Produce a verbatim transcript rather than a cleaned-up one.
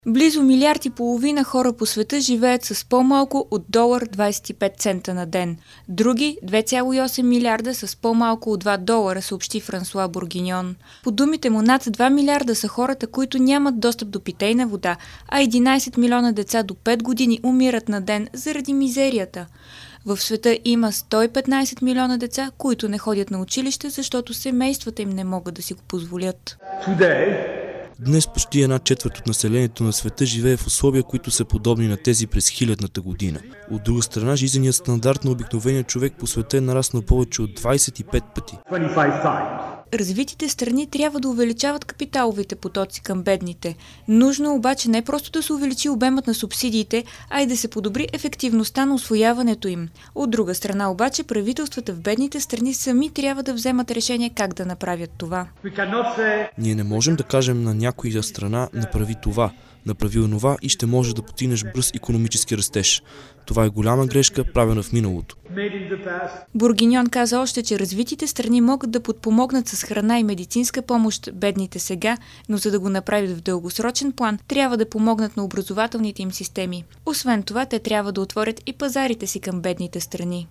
Близо милиард и половина хора по света живеят с по-малко от долар двадесет и пет цента на ден. Други две цяло и осем милиарда с по-малко от два долара, съобщи Франсуа Бургиньон. По думите му, над два милиарда са хората, които нямат достъп до питейна вода, а единадесет милиона деца до пет години умират на ден заради мизерията. В света има сто и петнадесет милиона деца, които не ходят на училище, защото семействата им не могат да си го позволят. Днес почти една четвърт от населението на света живее в условия, които са подобни на тези през хилядната година. От друга страна, жизненият стандарт на обикновения човек по света е нараснал повече от двадесет и пет пъти. Развитите страни трябва да увеличават капиталовите потоци към бедните. Нужно е обаче не просто да се увеличи обемът на субсидиите, а и да се подобри ефективността на усвояването им. От друга страна обаче, правителствата в бедните страни сами трябва да вземат решение как да направят това. Ние не можем да кажем на някоя страна направи това, направи онова и ще може да постигнеш бърз икономически растеж. Това е голяма грешка, правена в миналото. Бургиньон каза още, че развитите страни могат да подпомогнат с храна и медицинска помощ бедните сега, но за да го направят в дългосрочен план, трябва да помогнат на образователните им системи. Освен това, те трябва да отворят и пазарите си към бедните страни.